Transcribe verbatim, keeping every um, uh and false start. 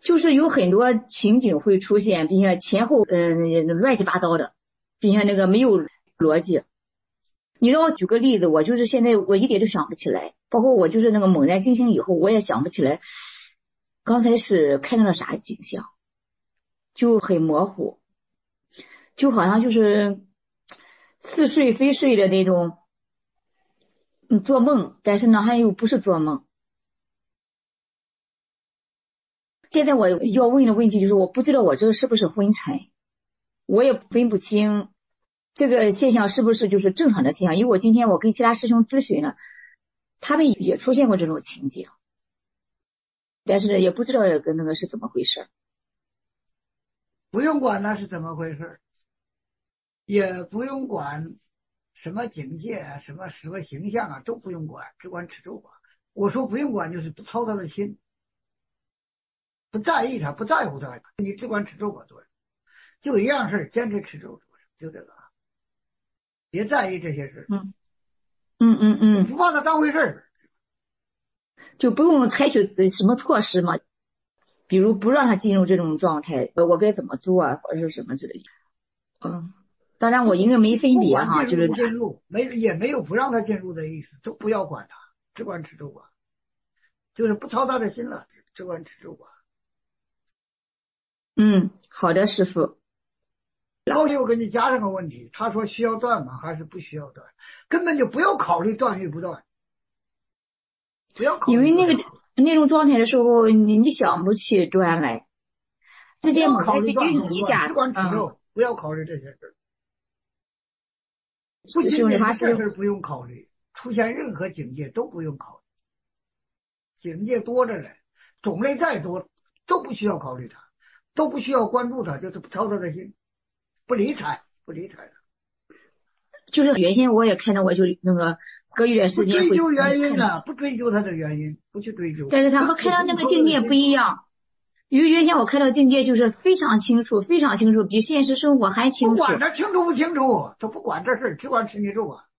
就是有很多情景会出现，并且前后嗯、呃、乱七八糟的，并且那个没有逻辑。你让我举个例子，我就是现在我一点都想不起来，包括我就是那个猛然惊醒以后，我也想不起来刚才是看到了啥景象，就很模糊，就好像就是似睡非睡的那种，嗯，做梦，但是呢还又不是做梦。现在我要问的问题就是，我不知道我这个是不是昏沉，我也分不清这个现象是不是就是正常的现象。因为我今天我跟其他师兄咨询了，他们也出现过这种情景，但是也不知道跟那个是怎么回事。 不用管那是怎么回事，也不用管什么境界啊，什么什么形象啊，都不用管，只管持咒法。我说不用管，就是不操他的心，不在意他，不在乎他，你只管持咒法做，就一样事，坚持持咒做，就这个，别在意这些事。 嗯嗯嗯嗯， 不把它当回事， 就不用采取什么措施嘛，比如不让他进入这种状态，我该怎么做啊，或者是什么之类的。嗯，当然我应该没分别哈，就是进入没也没有不让他进入的意思，都不要管他，只管持咒法，就是不操他的心了，只管持咒法。 嗯，好的，师父。 然后又给你加上个问题，他说需要断吗？还是不需要断？根本就不要考虑断与不断，不要考虑。 因为那个那种状态的时候，你你想不起断来，直接猛然惊醒一下， 只管持咒， 嗯， 不要考虑这些事。不仅仅这事不用考虑，出现任何境界都不用考虑，境界多着嘞，种类再多都不需要考虑它，都不需要关注它，就是不操他的心，不理睬，不理睬他。 就是原先我也看着我就那个隔一段时间不追究原因呢，不追究他的原因，不去追究。 但是他和看到那个境界不一样，因为原先我看到境界就是非常清楚，非常清楚，比现实生活还清楚。 不管他清楚不清楚，他不管这事，只管持你咒啊。